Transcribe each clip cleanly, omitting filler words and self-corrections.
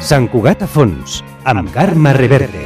Sant Cugat a fons, amb Carme Reverte.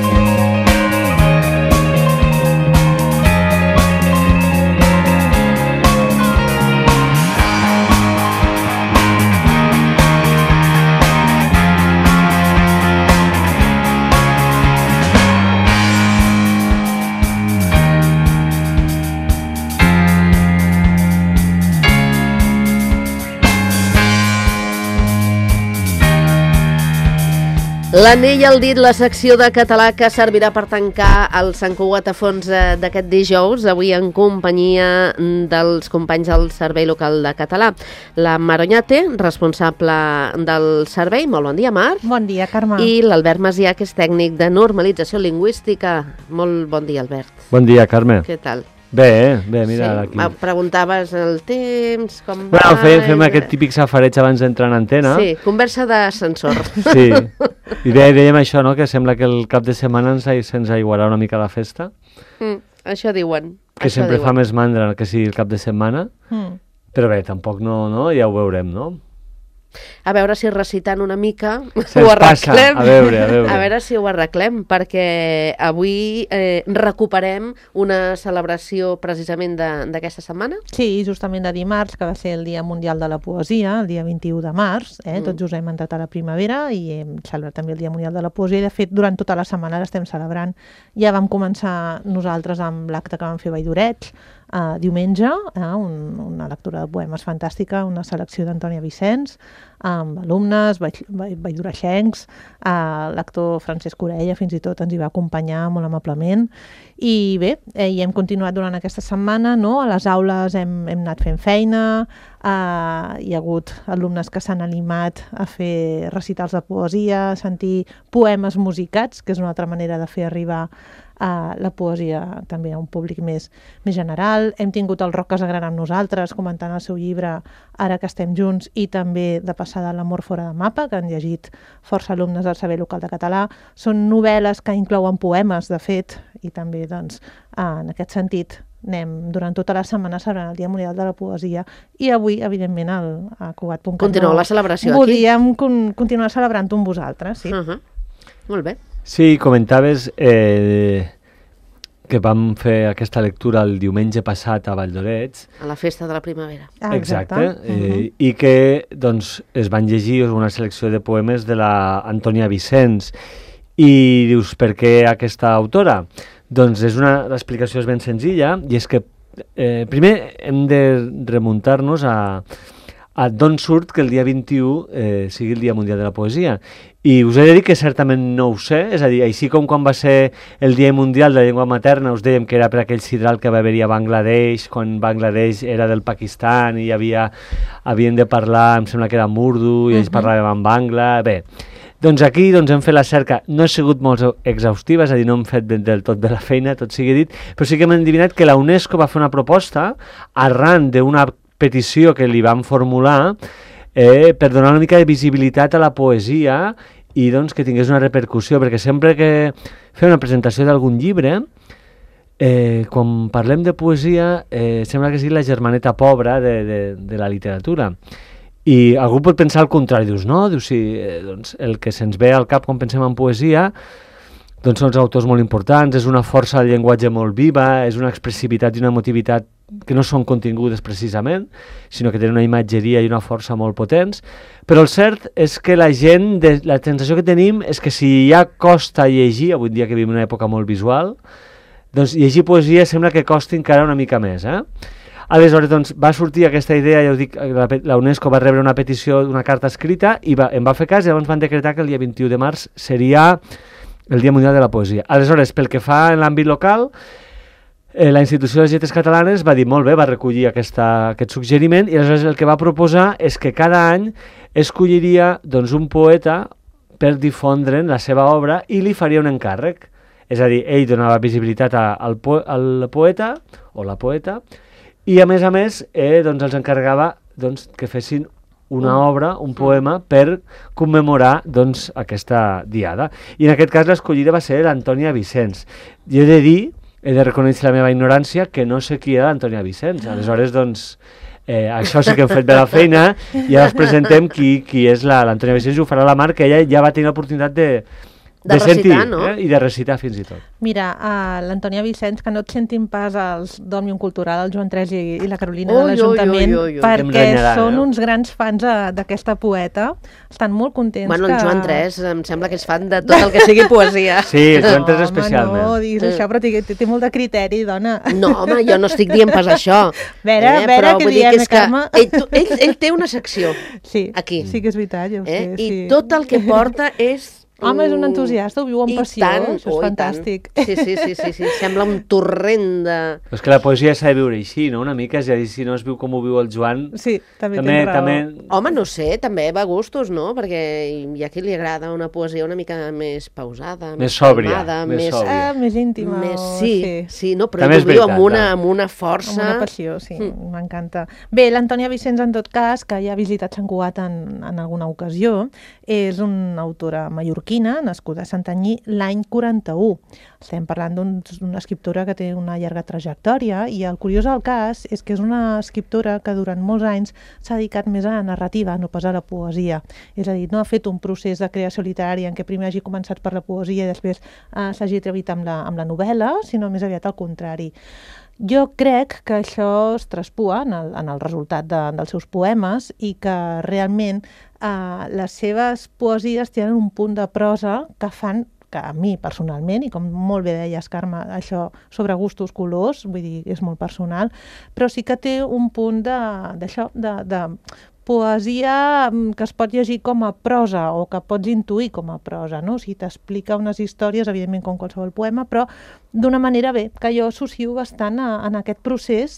L'anell al dit, la secció de català que servirà per tancar el Sant Cugat a fons d'aquest dijous, avui en companyia dels companys del Servei Local de Català. La Mar Oñate, responsable del servei. Molt bon dia, Mar. Bon dia, Carme. I l'Albert Macià, que és tècnic de normalització lingüística. Molt bon dia, Albert. Bon dia, Carme. Què tal? Bé, mira aquí. Preguntaves el temps, com va... Bueno, fem aquest típic safareig abans d'entrar en antena. Sí, conversa d'ascensor. Sí, i dèiem això, no?, que sembla que el cap de setmana se'ns aiguarà una mica la festa. Això diuen. Que sempre fa més mandra que sigui el cap de setmana. Però bé, tampoc no, ja ho veurem, no? A veure si recitant una mica ho arreglem. A veure si ho arreglem, perquè avui recuperem una celebració precisament d'aquesta setmana. Sí, justament de dimarts, que va ser el Dia Mundial de la Poesia, el dia 21 de març. Tots just hem entrat a la primavera i hem celebrat també el Dia Mundial de la Poesia. I de fet, durant tota la setmana l'estem celebrant. Ja vam començar nosaltres amb l'acte que vam fer a Valldorets, diumenge, una lectura de poemes fantàstica, una selecció d'Antònia Vicens, amb alumnes, valldoreixencs, l'actor Francesc Orella fins i tot ens hi va acompanyar molt amablement. I bé, i hem continuat durant aquesta setmana, no? A les aules hem anat fent feina, hi ha hagut alumnes que s'han animat a fer recitals de poesia, a sentir poemes musicats, que és una altra manera de fer arribar la poesia també a un públic més general. Hem tingut el Roc Casagrana amb nosaltres, comentant el seu llibre Ara que estem junts, i també de passada L'amor fora de mapa, que han llegit força alumnes del Servei Local de Català. Són novel·les que inclouen poemes, de fet, i també, doncs, en aquest sentit, anem durant tota la setmana celebrant el Dia Mundial de la Poesia, i avui, evidentment, a Cugat.cat. Continueu la celebració aquí. Volíem continuar celebrant-ho amb vosaltres, sí. Molt bé. Sí, comentaves que vam fer aquesta lectura el diumenge passat a Valldorets. A la festa de la primavera. Exacte. I que doncs, es van llegir una selecció de poemes de l'Antònia Vicens. I dius, per què aquesta autora? Doncs l'explicació és ben senzilla, i és que primer hem de remuntar-nos a d'on surt que el dia 21 sigui el Dia Mundial de la Poesia. I us he de dir que certament no ho sé, és a dir, així com quan va ser el Dia Mundial de la Llengua Materna us dèiem que era per aquell sidral que va haver-hi a Bangladesh, quan Bangladesh era del Pakistan i havien de parlar, em sembla que era Urdu, i ells parlaven en bangla. Bé, doncs aquí hem fet la cerca, no ha sigut molt exhaustiva, és a dir, no hem fet del tot bé la feina, tot sigui dit, però sí que hem endevinat que la UNESCO va fer una proposta arran d'una petició que li van formular per donar una mica de visibilitat a la poesia i doncs que tingués una repercussió, perquè sempre que fem una presentació d'algun llibre, quan parlem de poesia, sembla que sigui la germaneta pobra de la literatura. I algú pot pensar al contrari, dius, no? Dius, sí, doncs el que se'ns ve al cap quan pensem en poesia doncs són els autors molt importants, és una força del llenguatge molt viva, és una expressivitat i una emotivitat que no són contingudes precisament, sinó que tenen una imatgeria i una força molt potents, però el cert és que la sensació que tenim és que si ja costa llegir, avui dia que vivim una època molt visual, doncs llegir poesia sembla que costi encara una mica més, Aleshores, doncs, va sortir aquesta idea, ja ho dic, la UNESCO va rebre una petició, una carta escrita, i em va fer cas, i llavors van decretar que el dia 21 de març seria el Dia Mundial de la Poesia. Aleshores, pel que fa en l'àmbit local, la Institució de les Lletres Catalanes va dir molt bé, va recollir aquest suggeriment, i aleshores el que va proposar és que cada any escolliria un poeta per difondre'n la seva obra i li faria un encàrrec. És a dir, ell donava visibilitat al poeta o la poeta i a més els encarregava que fessin una obra, un poema, per commemorar aquesta diada. I en aquest cas l'escollida va ser l'Antònia Vicens. I he de reconèixer la meva ignorància, que no sé qui era l'Antònia Vicens. Aleshores, això sí que hem fet bé la feina, i ara us presentem qui és l'Antònia Vicens, ho farà la Mar, que ella ja va tenir l'oportunitat de sentir, recitar, no? I de recitar fins i tot. Mira, l'Antònia Vicens, que no et sentin pas els d'Òmnium Cultural, el Joan Tres i la Carolina de l'Ajuntament, perquè són uns grans fans d'aquesta poeta. Estan molt contents Bueno, el Joan Tres em sembla que és fan de tot el que sigui poesia. Sí, el Joan Tres especialment. No, diguis això, però té molt de criteri, dona. No, home, jo no estic dient pas això. Vera, què diem, Carme? Ell té una secció aquí. Sí que és veritat, ja ho sé. I tot el que porta és... Home, és un entusiasta, ho viu amb passió, això és fantàstic. Sí, sembla un torrent de... Però és que la poesia s'ha de viure així, no? Una mica, és a dir, si no es viu com ho viu el Joan... Sí, també tens raó. Home, no sé, també va a gustos, no? Perquè hi ha qui li agrada una poesia una mica més pausada, més sòbria, més íntima. Sí, no, però ell ho viu amb una força... Amb una passió, sí, m'encanta. Bé, l'Antònia Vicens, en tot cas, que ja ha visitat Sant Cugat en alguna ocasió, és una autora mallorquina, nascuda a Santanyí l'any 41. Estem parlant d'una escriptora que té una llarga trajectòria, i el curiós del cas és que és una escriptora que durant molts anys s'ha dedicat més a la narrativa, no pas a la poesia. És a dir, no ha fet un procés de creació literària en què primer hagi començat per la poesia i després s'hagi atrevit amb la novel·la, sinó més aviat al contrari. Jo crec que això es traspua en el resultat dels seus poemes, i que realment les seves poesies tenen un punt de prosa que fan que a mi personalment, i com molt bé deies, Carme, això sobre gustos, colors, vull dir, és molt personal, però sí que té un punt d'això, de poesia que es pot llegir com a prosa o que pots intuir com a prosa, no? O sigui, t'explica unes històries, evidentment com qualsevol poema, però d'una manera que jo associo bastant en aquest procés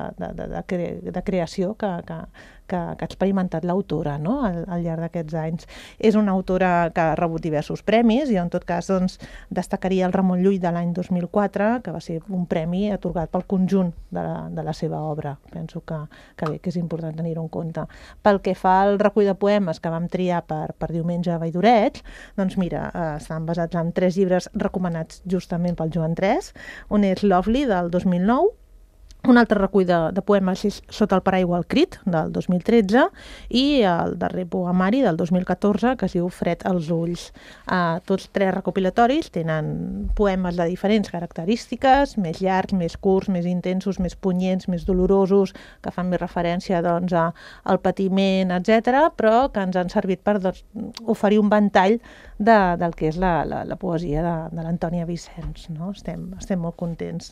de creació que ha experimentat l'autora, no? Al llarg d'aquests anys. És una autora que ha rebut diversos premis, i en tot cas destacaria el Ramon Llull de l'any 2004, que va ser un premi atorgat pel conjunt de la seva obra. Penso que bé, que és important tenir-ho en compte. Pel que fa al recull de poemes que vam triar per diumenge a Valldoret, doncs mira, estan basats en 3 llibres recomanats justament pel Joan Tres. Un és Lovely, del 2009, un altre recull de poemes és Sota el paraigua al crit, del 2013, i el darrer poemari del 2014, que es diu Fred als ulls. Tots 3 recopilatoris tenen poemes de diferents característiques, més llargs, més curts, més intensos, més punyents, més dolorosos, que fan més referència al patiment, etc., però que ens han servit per oferir un ventall del que és la poesia de l'Antònia Vicens, no? Estem molt contents.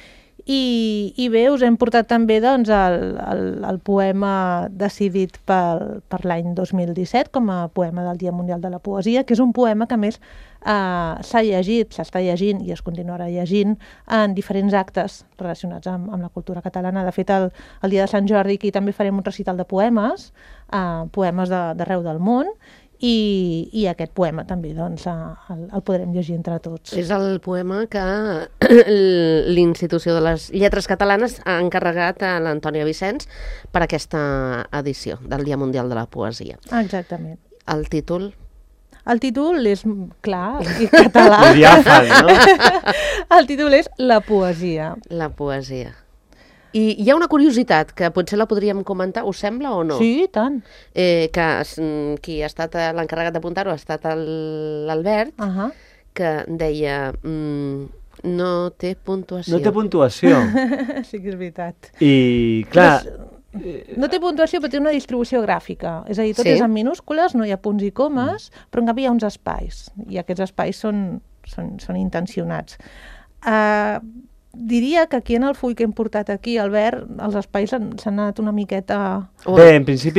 I bé, us hem portat també el poema decidit per l'any 2017 com a poema del Dia Mundial de la Poesia, que és un poema que a més s'ha llegit, s'està llegint i es continuarà llegint en diferents actes relacionats amb la cultura catalana. De fet, el dia de Sant Jordi aquí també farem un recital de poemes, poemes d'arreu del món, i aquest poema també el podrem llegir entre tots. És el poema que l'Institució de les Lletres Catalanes ha encarregat a l'Antònia Vicens per aquesta edició del Dia Mundial de la Poesia. Exactament. El títol? El títol és clar i català. Diàfan, no? El títol és La poesia. La poesia. I hi ha una curiositat que potser la podríem comentar, us sembla o no? Sí, tant. Que qui ha estat l'encarregat d'apuntar-ho ha estat l'Albert, que deia no té puntuació. No té puntuació. Sí que és veritat. I, clar... No té puntuació, però té una distribució gràfica. És a dir, tot és en minúscules, no hi ha punts i comes, però en canvi hi ha uns espais, i aquests espais són intencionats. Diria que aquí en el full que hem portat aquí, Albert, els espais s'han anat una miqueta... Bé, en principi,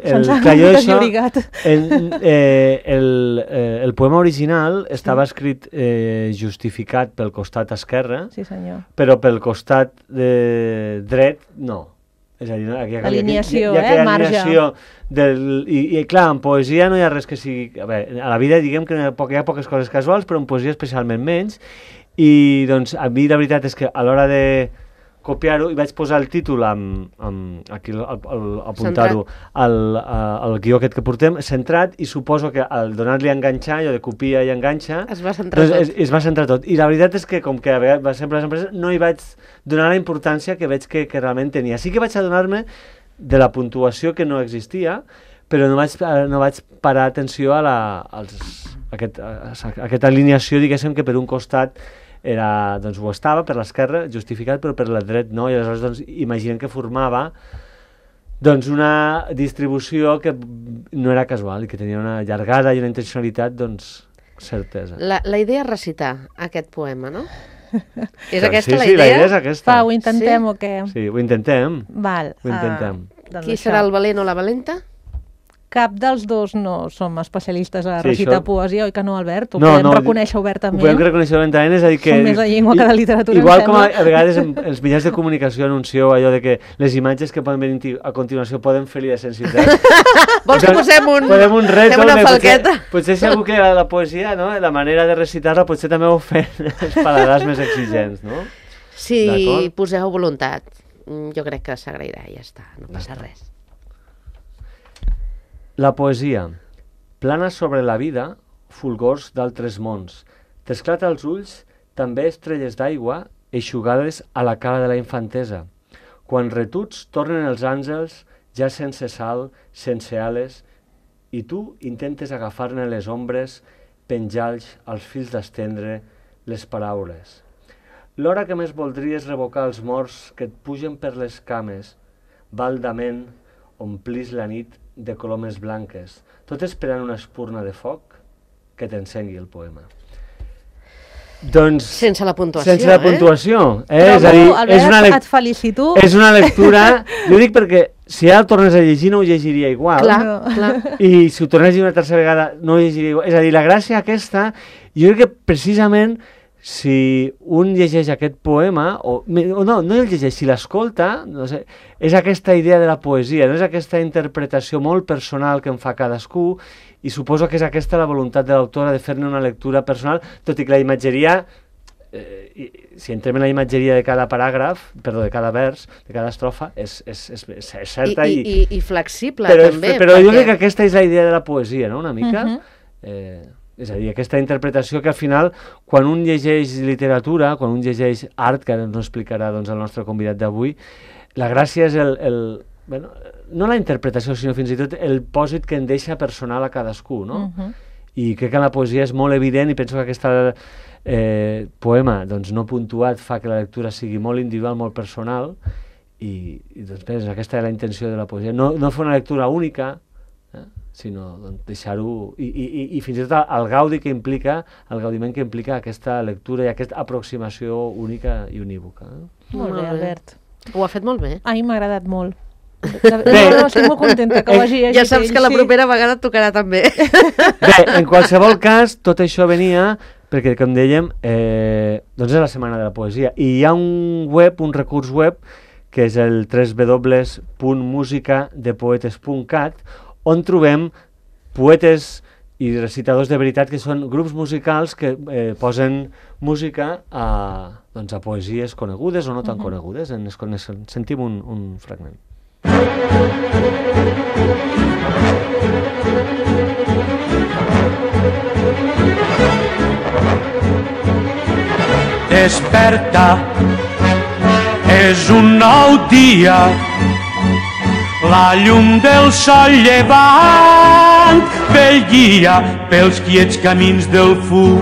el poema original estava escrit justificat pel costat esquerre, sí, senyor, però pel costat dret no. És a dir, l'alineació, marge. I clar, en poesia no hi ha res que sigui... A la vida diguem que hi ha poques coses casuals, però en poesia especialment menys. I doncs a mi la veritat és que a l'hora de copiar-ho i vaig posar el títol aquí apuntar-ho al guió aquest que portem, centrat, i suposo que al donar-li a enganxar, allò de copia i enganxa, es va centrar tot. Es va centrar tot. I la veritat és que com que va sempre les empreses no hi vaig donar la importància que veig que realment tenia. Sí que vaig adonar-me de la puntuació que no existia, però no vaig parar atenció a aquesta alineació, diguéssim, que per un costat era, doncs ho estava, per l'esquerra justificat, però per la dret no, i aleshores doncs, imaginem que formava doncs, una distribució que no era casual i que tenia una llargada i una intencionalitat doncs, certesa. La idea és recitar aquest poema, no? És Clar, aquesta la Sí, la idea? idea és aquesta. Va, ho intentem Sí? o què? Sí, ho intentem. Val. Ho intentem. Doncs Qui això. serà el valent o la valenta? Cap dels dos no som especialistes a Sí, recitar això- poesia, oi que no, Albert? Ho No, podem no, reconèixer Ho obertament. podem reconèixer obertament, és a dir que... Som més de llengua que de literatura, Igual em com sembla. a vegades els mitjans de comunicació anuncieu allò de que les imatges que poden venir a continuació poden fer-li de sensibilitat. Vols que posem un... Podem un rètol, fem una falqueta? potser si algú que la poesia, no? La manera de recitar-la potser també ho fem els paladars més exigents, no? Si D'acord. poseu voluntat, jo crec que s'agrairà i ja està, no passa res. La poesia. Plana sobre la vida, fulgors d'altres mons. T'esclata als ulls també estrelles d'aigua eixugades a la cara de la infantesa. Quan retuts tornen els àngels, ja sense sal, sense ales, i tu intentes agafar-ne les ombres, penjar-los als fils d'estendre les paraules. L'hora que més voldries revocar els morts que et pugen per les cames, baldament omplis la nit de colomes blanques, tot esperant una espurna de foc que t'encengui el poema. Doncs... Sense la puntuació, sense la puntuació, Però, és a dir, Albert, et felicito. és una lectura... Jo dic perquè si ara el tornes a llegir no ho llegiria igual. Clar, No. clar. I si ho tornes a llegir una tercera vegada no ho llegiria igual. És a dir, la gràcia aquesta, jo crec que precisament si un llegeix aquest poema, o no el llegeix, si l'escolta, no sé, és aquesta idea de la poesia, no és aquesta interpretació molt personal que en fa cadascú, i suposo que és aquesta la voluntat de l'autora de fer-ne una lectura personal, tot i que la imatgeria, si entrem en la imatgeria de cada paràgraf, perdó, de cada vers, de cada estrofa, és certa I flexible, però, també. però jo perquè- crec que aquesta és la idea de la poesia, no?, una mica. És a dir, aquesta interpretació que al final, quan un llegeix literatura, quan un llegeix art, que ara ens ho explicarà doncs, el nostre convidat d'avui, la gràcia és bueno, no la interpretació, sinó fins i tot el pòsit que en deixa personal a cadascú, no? I crec que la poesia és molt evident i penso que aquesta poema doncs, no puntuat fa que la lectura sigui molt individual, molt personal, i doncs, bé, aquesta és la intenció de la poesia. No fer una lectura única, sinó doncs, deixar-ho i fins i tot el gaudi que implica, el gaudiment que implica aquesta lectura i aquesta aproximació única i unívoca. Molt bé, Albert. Ho ha fet molt bé. A mi m'ha agradat molt. No, estic molt contenta que ho hagi llegit Ja saps ell, que la sí. propera vegada et tocarà també. Bé, en qualsevol cas, tot això venia perquè, com dèiem, doncs és la Setmana de la Poesia. I hi ha un recurs web, que és el www.musicadepoetes.cat, on trobem poetes i recitadors de veritat, que són grups musicals que posen música a poesies conegudes o no tan conegudes. Sentim un fragment. Desperta, és un nou dia, la llum del sol llevant ve guia pels quiets camins del fum.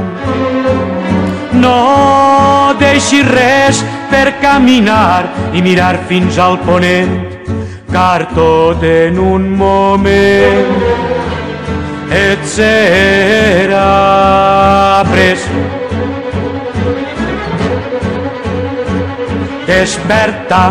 No deixis res per caminar i mirar fins al ponent, car tot en un moment et serà pres. Desperta,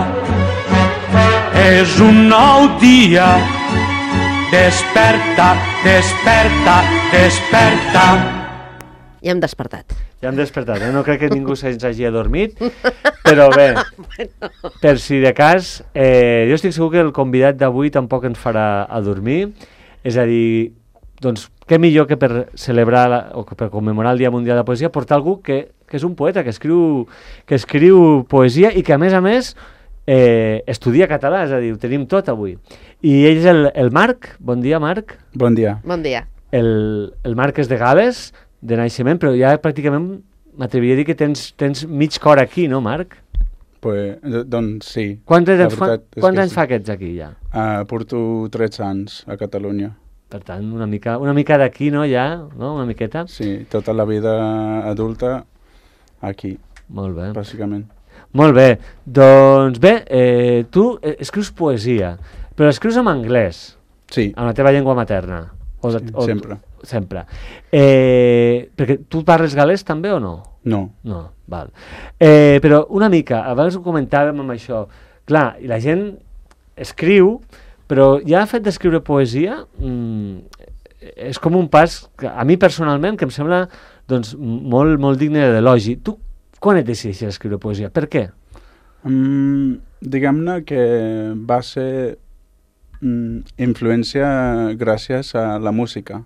és un nou dia. Desperta, desperta, desperta. Ja hem despertat. Ja hem despertat, no crec que ningú se'ns hagi adormit, però bé, per si de cas, jo estic segur que el convidat d'avui tampoc ens farà adormir, és a dir, doncs què millor que per celebrar o que per commemorar el Dia Mundial de la Poesia portar algú que és un poeta, que escriu poesia i que a més estudia català, és a dir, ho tenim tot avui. I ell és el Marc. Bon dia, Marc. Bon dia. Bon dia. El Marc és de Gal·les, de naixement, però ja pràcticament m'atreviria a dir que tens mig cor aquí, no, Marc? Doncs sí. Quants La veritat és quants que anys sí. fa que ets aquí ja? Porto 13 anys a Catalunya. Per tant, una mica d'aquí, no, ja? No? Una miqueta? Sí, tota la vida adulta aquí, Molt bé. bàsicament. Molt bé. Doncs bé, tu escrius poesia, però escrius en anglès, Sí, en la teva llengua materna. sempre. Sempre. Perquè tu parles galès també o no? No. No, val. Però una mica, abans ho comentàvem amb això, clar, i la gent escriu, però ja el fet d'escriure poesia és com un pas, que a mi personalment, que em sembla doncs, molt digne d'elogi. Tu quan et decideixes a escriure poesia? Per què? Diguem-ne que va ser influència gràcies a la música.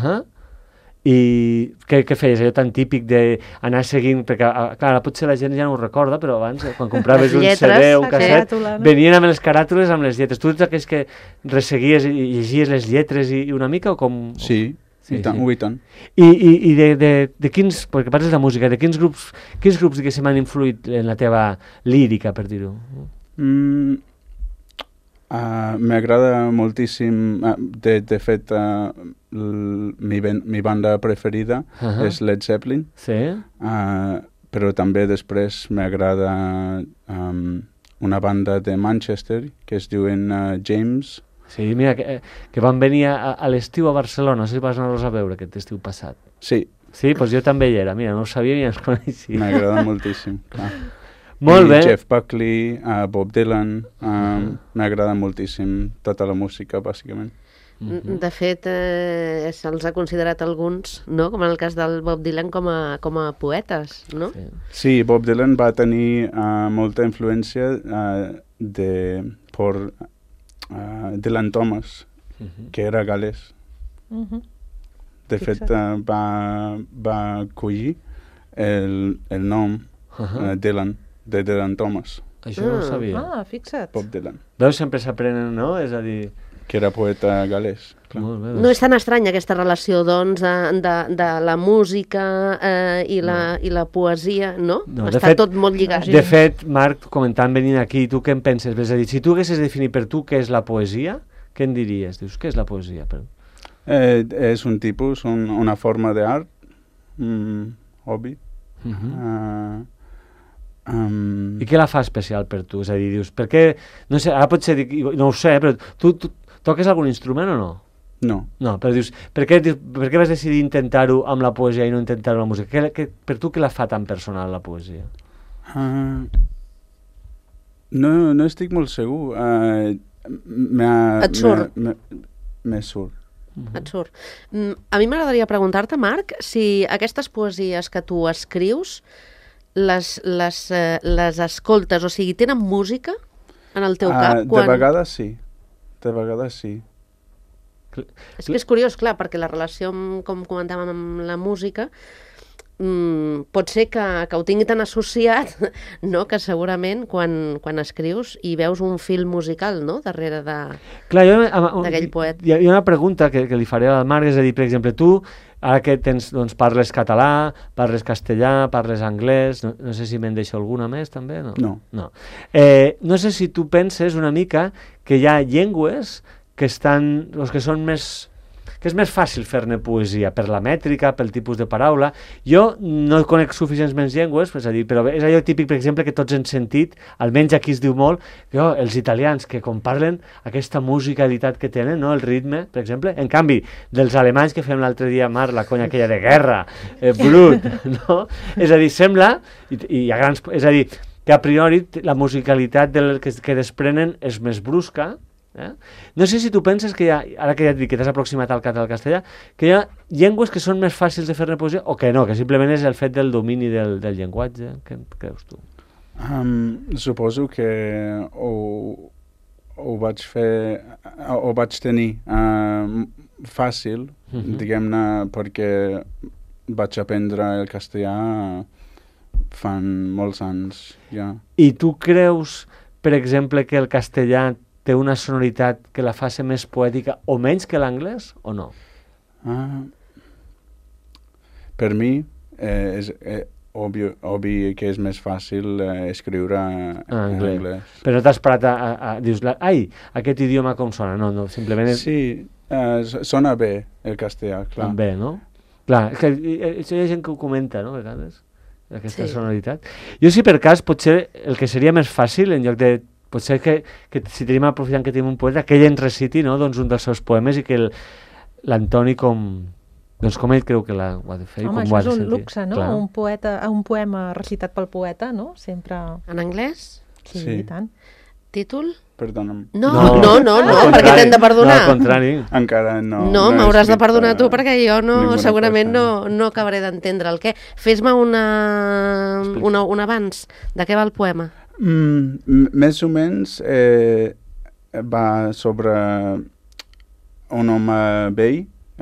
I què feies? Allò tan típic d'anar seguint, perquè clar, ara potser la gent ja no ho recorda, però abans, quan compraves un CD o un casset, venien amb les caràtules amb les lletres. Tu ets aquells que resseguies i llegies les lletres i una mica o com? Sí, i tant. I de quins, perquè parles de música, de quins grups diguéssim han influït en la teva lírica, per dir-ho? M'agrada moltíssim, de fet, mi banda preferida és Led Zeppelin, Sí? però també després m'agrada una banda de Manchester que es diuen James. Sí, mira, que van venir a l'estiu a Barcelona, no sé si vas anar-los a veure aquest estiu passat. Sí, Sí, doncs jo també hi era, mira, no ho sabia ni ens coneixia. m'agrada moltíssim. Clar. Molt bé. Jeff Buckley, Bob Dylan, m'agrada moltíssim tota la música, bàsicament. De fet, se'ls ha considerat alguns, no? Com en el cas del Bob Dylan, com a poetes, no? Sí, Bob Dylan va tenir molta influència per Dylan Thomas, que era gal·lès. De fet, va acollir el nom Dylan, de Dylan Thomas, Això no ho sabia. Fixa't. Bob Dylan, Veus, sempre s'aprenen, no? És a dir... que era poeta gal·lès. Clar. Molt bé, No és tan estranya aquesta relació, doncs, de la música i la poesia, no? No, de Està fet- tot molt lligat. De fet, Marc, comentant venint aquí, tu què en penses? És a dir, si tu haguessis de definir per tu què és la poesia, què en diries? Dius, què és la poesia? És un tipus, una forma d'art, hobby. I què la fa especial per tu? És a dir, dius, per què... No sé, ara potser dic, no ho sé, però tu toques algun instrument o no? No. No, però dius, per què vas decidir intentar-ho amb la poesia i no intentar-ho amb la música? Per tu què la fa tan personal, la poesia? No estic molt segur. Et surt. Me surt. Et surt. A mi m'agradaria preguntar-te, Marc, si aquestes poesies que tu escrius les escoltes, o sigui, tenen música en el teu cap? De vegades sí. De vegades sí. És que és curiós, clar, perquè la relació, com comentàvem, amb la música, pot ser que ho tingui tan associat, no?, que segurament quan escrius hi veus un fil musical, no?, darrere d'aquell poet. Hi ha una pregunta que li faré al Marc, és a dir, per exemple, tu, ara que doncs, parles català, parles castellà, parles anglès, no sé si me'n deixo alguna més també, no? No. No sé si tu penses una mica que hi ha llengües que són més... que és més fàcil fer-ne poesia, per la mètrica, pel tipus de paraula. Jo no conec suficients menys llengües, és a dir, però és allò típic, per exemple, que tots hem sentit, almenys aquí es diu molt, que els italians, que com parlen aquesta musicalitat que tenen, no? El ritme, per exemple. En canvi, dels alemanys que fem l'altre dia, Marc, la conya aquella de guerra, brut, no? És a dir, sembla, i a grans... És a dir, que a priori la musicalitat que desprenen és més brusca. No sé si tu penses que hi ha, ara que ja et dic que t'has aproximat al català al castellà, que hi ha llengües que són més fàcils de fer-ne poesia o que no, que simplement és el fet del domini del llenguatge. Què creus tu? Suposo que ho vaig fer, ho vaig tenir fàcil, diguem-ne, perquè vaig aprendre el castellà fa molts anys ja. I tu creus, per exemple, que el castellà té una sonoritat que la fa ser més poètica o menys que l'anglès, o no? Per mi, obvi que és més fàcil escriure en anglès. Però no t'has parat dius, ai, aquest idioma com sona? No, simplement... Sí, sona bé el castellà, clar. Bé, no? Clar, és que hi ha gent que ho comenta, no?, a vegades, aquesta sonoritat. Jo, si per cas, potser el que seria més fàcil, en lloc de... Potser que si tenim, aprofitant que tenim un poeta, que ell ens reciti, no?, doncs un dels seus poemes i que l'Antoni doncs com ell creu que ho ha de fer. Home, com això és un luxe, no? Un poema recitat pel poeta, no? Sempre... En anglès? Sí, i tant. Títol? Perdona'm. No, perquè t'hem de perdonar. No, al contrari. Encara no. No, m'hauràs de perdonar tu, perquè jo segurament no acabaré d'entendre el què. Fes-me un abans. De què va el poema? Més o menys va sobre un home vell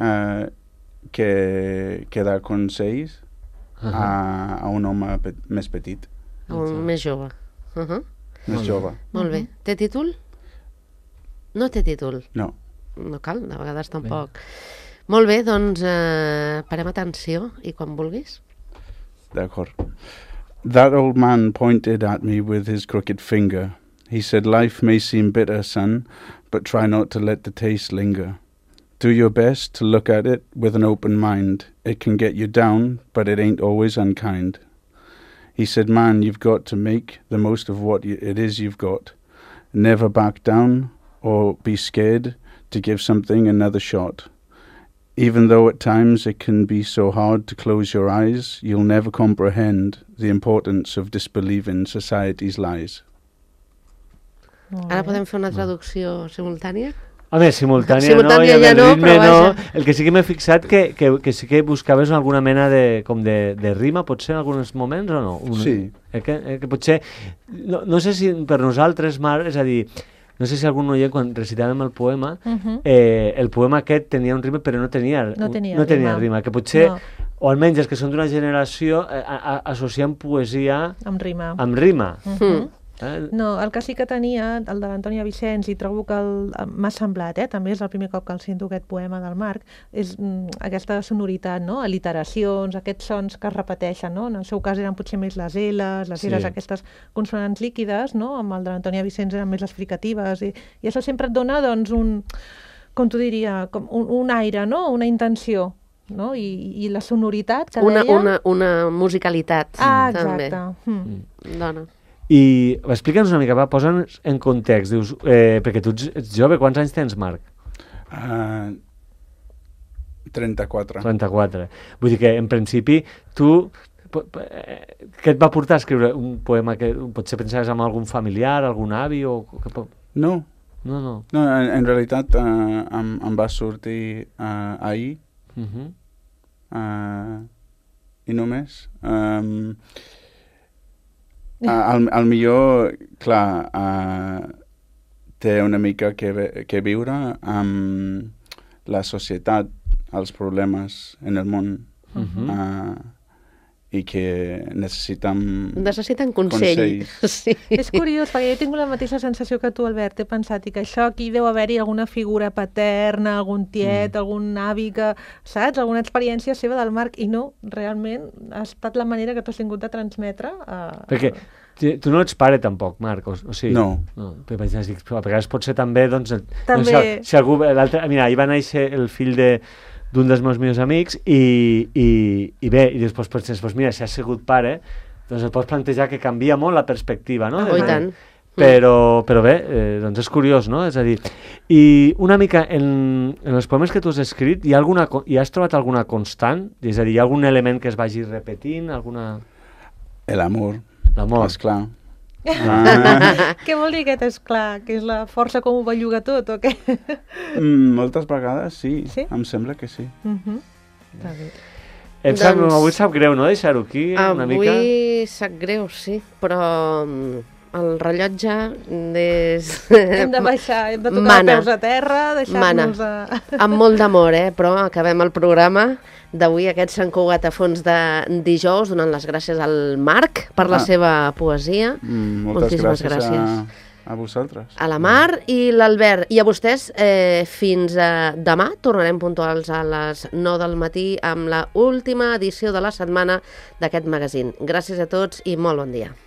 que da consells a un home més petit. Un més jove. Més jove. Molt bé. Té títol? No té títol? No. No cal, de vegades tampoc. Molt bé, doncs parem atenció i quan vulguis. D'acord. That old man pointed at me with his crooked finger. He said, life may seem bitter, son, but try not to let the taste linger. Do your best to look at it with an open mind. It can get you down, but it ain't always unkind. He said, man, you've got to make the most of what it is you've got. Never back down or be scared to give something another shot. Even though at times it can be so hard to close your eyes, you'll never comprehend the importance of disbelieving society's lies. Ara podem fer una traducció simultània? Home, simultània no, i amb el ritme no. El que sí que m'he fixat que sí que buscaves alguna mena de rima, potser en alguns moments o no? Sí. Que potser, no sé si per nosaltres, Marc, és a dir, no sé si algun oient, quan recitàvem el poema, el poema aquest tenia un ritme, però no tenia rima. Que potser, o almenys els que són d'una generació, associem poesia amb rima. No, el que sí que tenia, el de l'Antònia Vicenç, i trobo que m'ha semblat, també és el primer cop que el sento aquest poema del Marc, és aquesta sonoritat, no? Al·literacions, aquests sons que es repeteixen, no? En el seu cas eren potser més les L's, aquestes consonants líquides, no? Amb el de l'Antònia Vicenç eren més les fricatives, i això sempre et dona, doncs, com t'ho diria, un aire, no? Una intenció, no? I la sonoritat que deia... Una musicalitat, també. Exacte. Dona. I explica'ns una mica, posa'ns en context, dius, perquè tu ets jove, quants anys tens, Marc? 34. 34. Vull dir que, en principi, tu, què et va portar a escriure un poema que potser pensaves en algun familiar, algun avi, o... No. No, en realitat em va sortir ahir, i només... al millor, clar, té una mica que viure amb la societat, els problemes en el món, i que necessiten consells. Sí. És curiós, perquè jo tinc la mateixa sensació que tu, Albert. He pensat que això aquí deu haver-hi alguna figura paterna, algun tiet, algun avi que, saps? Alguna experiència seva del Marc, i no, realment ha estat la manera que tu has tingut de transmetre. Perquè tu no ets pare tampoc, Marc, o sí? No. A vegades pot ser també, doncs... També. Si algú... Mira, ahir va néixer el fill d'un dels meus millors amics i bé, i després mira, si has sigut pare, doncs et pots plantejar que canvia molt la perspectiva, no? I tant. Però bé, doncs és curiós, no? És a dir, i una mica en els poemes que tu has escrit hi has trobat alguna constant? És a dir, hi ha algun element que es vagi repetint? L'amor. L'amor. Esclar. Què vol dir aquest esclar? Que és la força com ho belluga tot, o què? Moltes vegades sí, em sembla que sí. Està bé. Avui sap greu, no, deixar-ho aquí una mica? Avui sap greu, sí, però el rellotge és... Hem de baixar, hem de tocar els peus a terra, deixar-nos... Amb molt d'amor, però acabem el programa d'avui, aquest Sant Cugat a fons de dijous, donant les gràcies al Marc per la seva poesia. Moltes gràcies A vosaltres. A la Mar i l'Albert. I a vostès, fins demà, tornarem puntuals a les 9 del matí amb la última edició de la setmana d'aquest magazín. Gràcies a tots i molt bon dia.